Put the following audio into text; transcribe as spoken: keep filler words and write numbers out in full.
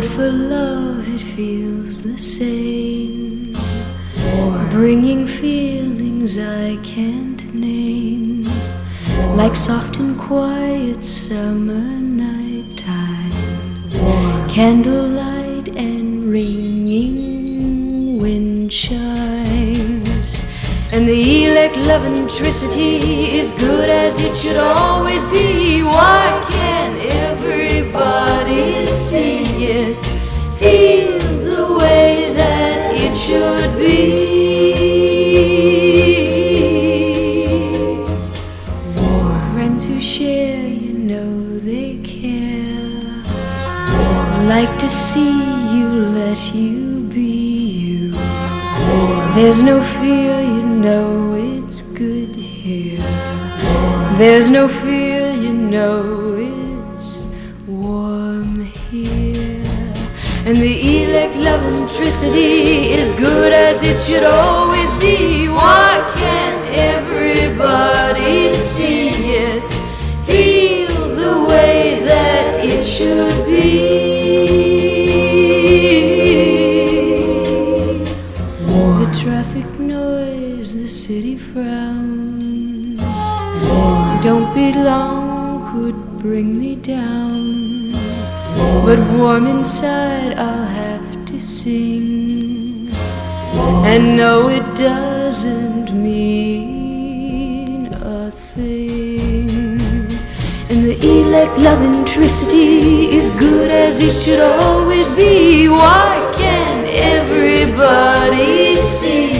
But for love it feels the same, bringing feelings I can't name, like soft and quiet summer nighttime, candlelight and ringing wind chimes. And the electricity is good as it should always be. Why can't everybody see it, feel the way that it should be? Friends who share, you know they care, like to see you, let you be you. There's no fear, you know it's good here. There's no fear, you know it's warm here. And the electricity is good as it should always be. Why can't everybody see it, feel the way that it should be? The traffic noise, the city frown, don't be long, could bring me down. But warm inside I'll have to sing, and no, it doesn't mean a thing. And the electricity is good as it should always be. Why can't everybody see